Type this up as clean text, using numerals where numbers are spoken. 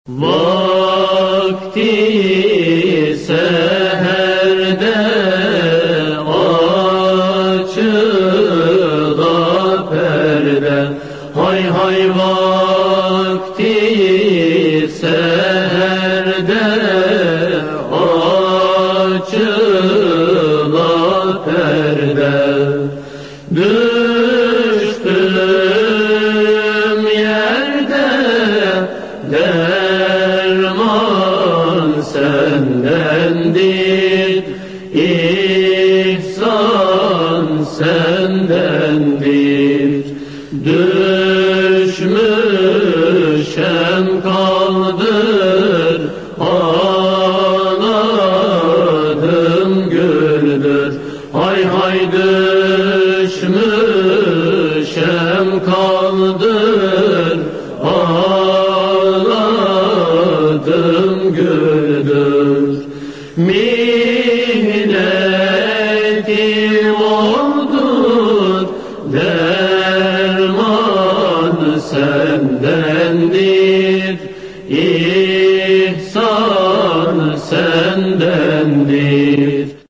Vakti seherde açıla perde, hay hay vakti seherde açıla perde. Düştüm yerde derman sendendir, ihsan sendendir. Düşmüşem kaldır, ağladım güldür, hay hay düşmüşem kaldır, ağladım güldür. Mihnetim oldur, derman sendendir, ihsan sendendir.